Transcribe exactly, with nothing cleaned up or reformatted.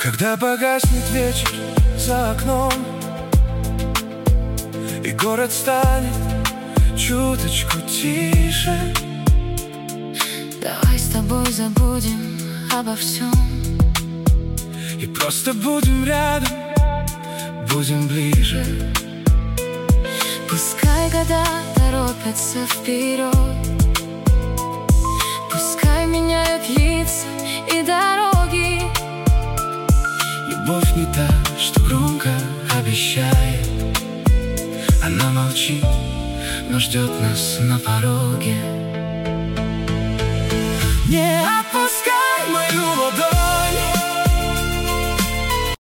Когда погаснет вечер за окном и город станет чуточку тише, давай с тобой забудем обо всем и просто будем рядом, будем ближе. Пускай года торопятся вперед, пускай меняют лица и дороги. Любовь не та, что громко обещает, она молчит, но ждет нас на пороге. Не